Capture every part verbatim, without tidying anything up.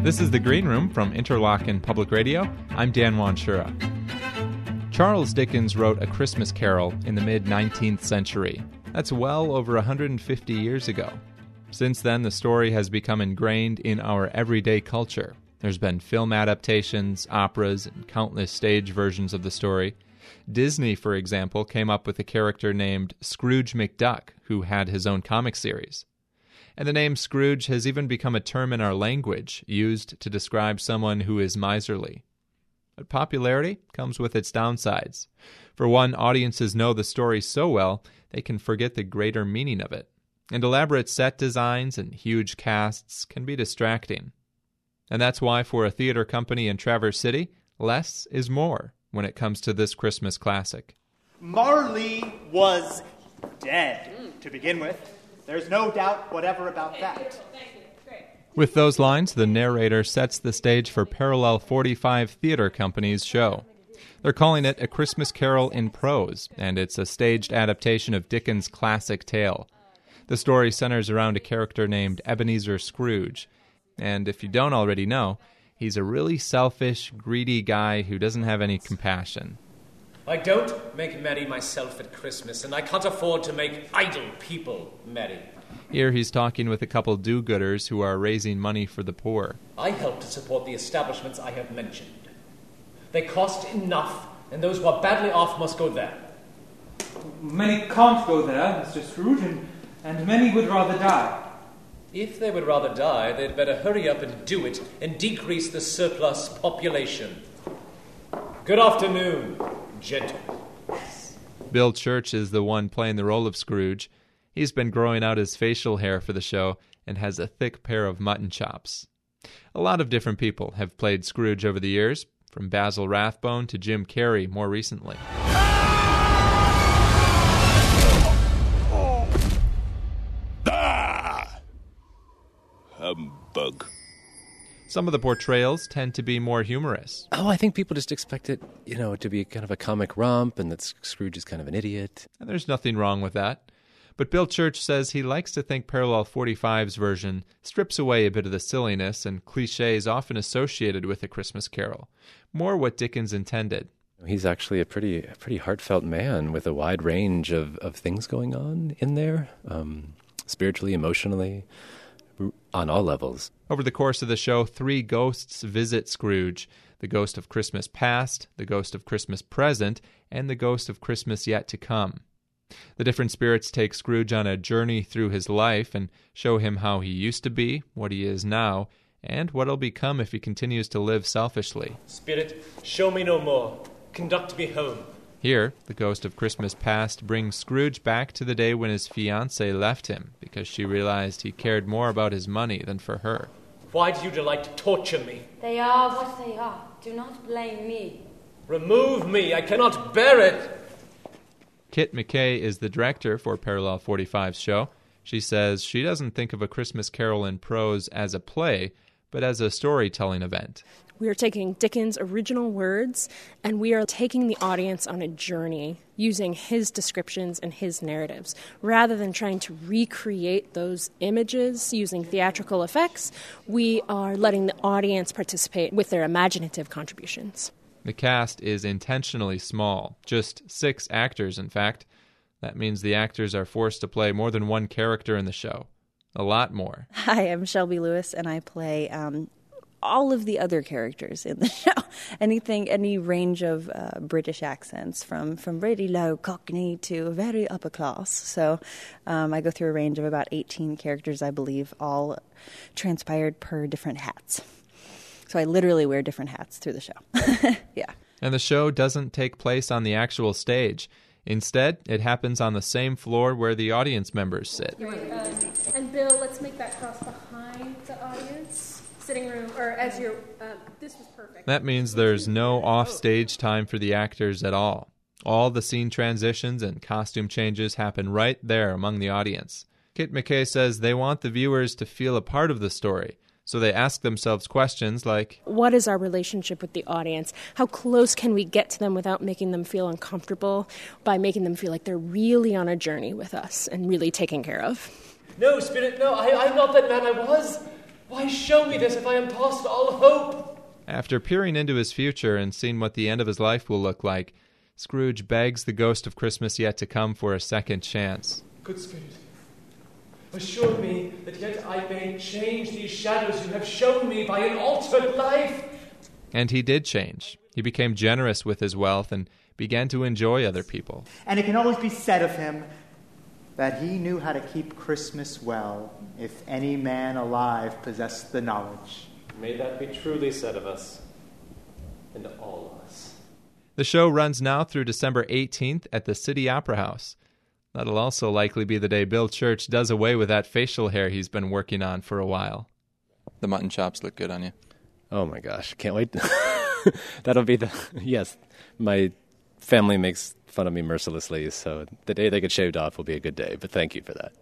This is The Green Room from Interlochen Public Radio. I'm Dan Wanshura. Charles Dickens wrote A Christmas Carol in the mid-nineteenth century. That's well over one hundred fifty years ago. Since then, the story has become ingrained in our everyday culture. There's been film adaptations, operas, and countless stage versions of the story. Disney, for example, came up with a character named Scrooge McDuck, who had his own comic series. And the name Scrooge has even become a term in our language, used to describe someone who is miserly. But popularity comes with its downsides. For one, audiences know the story so well, they can forget the greater meaning of it. And elaborate set designs and huge casts can be distracting. And that's why for a theater company in Traverse City, less is more when it comes to this Christmas classic. Marley was dead to begin with. There's no doubt whatever about that. With those lines, the narrator sets the stage for Parallel forty-five Theater Company's show. They're calling it A Christmas Carol in Prose, and it's a staged adaptation of Dickens' classic tale. The story centers around a character named Ebenezer Scrooge, and if you don't already know, he's a really selfish, greedy guy who doesn't have any compassion. I don't make merry myself at Christmas, and I can't afford to make idle people merry. Here he's talking with a couple do-gooders who are raising money for the poor. I help to support the establishments I have mentioned. They cost enough, and those who are badly off must go there. Many can't go there, Mister Scrooge, and, and many would rather die. If they would rather die, they'd better hurry up and do it and decrease the surplus population. Good afternoon, gentlemen. Bill Church is the one playing the role of Scrooge. He's been growing out his facial hair for the show and has a thick pair of mutton chops. A lot of different people have played Scrooge over the years, from Basil Rathbone to Jim Carrey more recently. Ah! Humbug. Some of the portrayals tend to be more humorous. Oh, I think people just expect it, you know, to be kind of a comic romp and that Scrooge is kind of an idiot. And there's nothing wrong with that. But Bill Church says he likes to think Parallel forty-five's version strips away a bit of the silliness and cliches often associated with A Christmas Carol. More what Dickens intended. He's actually a pretty a pretty heartfelt man with a wide range of, of things going on in there, um, spiritually, emotionally, on all levels. Over the course of the show, three ghosts visit Scrooge. The ghost of Christmas past, the ghost of Christmas present, and the ghost of Christmas yet to come. The different spirits take Scrooge on a journey through his life and show him how he used to be, what he is now, and what he'll become if he continues to live selfishly. Spirit, show me no more. Conduct me home. Here, the ghost of Christmas past brings Scrooge back to the day when his fiancée left him because she realized he cared more about his money than for her. Why do you delight to torture me? They are what they are. Do not blame me. Remove me. I cannot bear it. Kit McKay is the director for Parallel forty-five's show. She says she doesn't think of A Christmas Carol in Prose as a play, but as a storytelling event. We are taking Dickens' original words, and we are taking the audience on a journey using his descriptions and his narratives. Rather than trying to recreate those images using theatrical effects, we are letting the audience participate with their imaginative contributions. The cast is intentionally small, just six actors, in fact. That means the actors are forced to play more than one character in the show. A lot more. Hi, I'm Shelby Lewis, and I play um, all of the other characters in the show. Anything, any range of uh, British accents, from, from really low Cockney to very upper class. So um, I go through a range of about eighteen characters, I believe, all transpired per different hats. So I literally wear different hats through the show. Yeah. And the show doesn't take place on the actual stage. Instead, it happens on the same floor where the audience members sit. Right, um, and Bill, let's make that cross behind the audience. Sitting room, or as you're, uh, this was perfect. That means there's no off-stage time for the actors at all. All the scene transitions and costume changes happen right there among the audience. Kit McKay says they want the viewers to feel a part of the story. So they ask themselves questions like, what is our relationship with the audience? How close can we get to them without making them feel uncomfortable, by making them feel like they're really on a journey with us and really taken care of? No, Spirit, no, I, I'm not that man I was. Why show me this if I am past all hope? After peering into his future and seeing what the end of his life will look like, Scrooge begs the ghost of Christmas yet to come for a second chance. Good Spirit, assure me that yet I may change these shadows you have shown me by an altered life. And he did change. He became generous with his wealth and began to enjoy other people. And it can always be said of him that he knew how to keep Christmas well, if any man alive possessed the knowledge. May that be truly said of us, and all of us. The show runs now through December eighteenth at the City Opera House. That'll also likely be the day Bill Church does away with that facial hair he's been working on for a while. The mutton chops look good on you. Oh my gosh, can't wait. That'll be the, yes, my family makes fun of me mercilessly, so the day they get shaved off will be a good day, but thank you for that.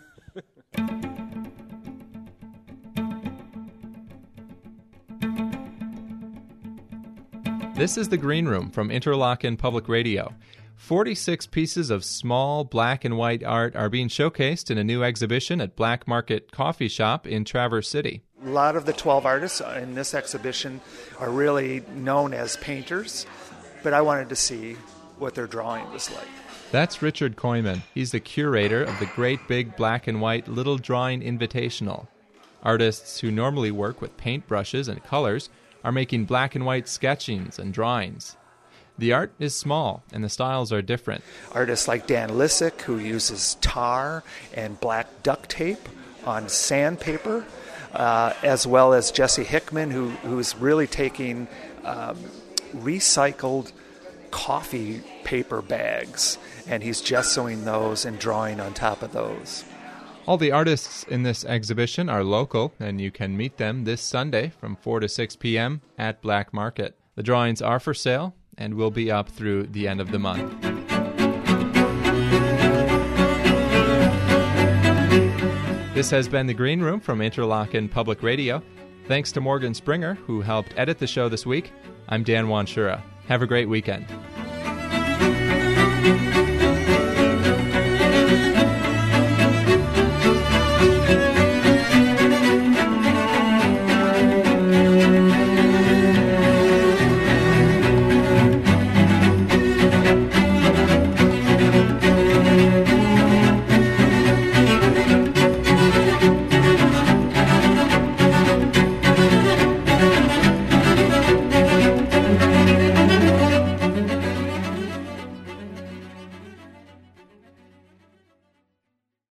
This is The Green Room from Interlochen Public Radio. forty-six pieces of small black and white art are being showcased in a new exhibition at Black Market Coffee Shop in Traverse City. A lot of the twelve artists in this exhibition are really known as painters, but I wanted to see what their drawing was like. That's Richard Koyman. He's the curator of the great big black and white Little Drawing Invitational. Artists who normally work with paintbrushes and colors are making black and white sketchings and drawings. The art is small, and the styles are different. Artists like Dan Lissick, who uses tar and black duct tape on sandpaper, uh, as well as Jesse Hickman, who who's really taking um, recycled coffee paper bags, and he's gessoing those and drawing on top of those. All the artists in this exhibition are local, and you can meet them this Sunday from four to six p.m. at Black Market. The drawings are for sale and will be up through the end of the month. This has been The Green Room from Interlochen Public Radio. Thanks to Morgan Springer, who helped edit the show this week. I'm Dan Wanshura. Have a great weekend.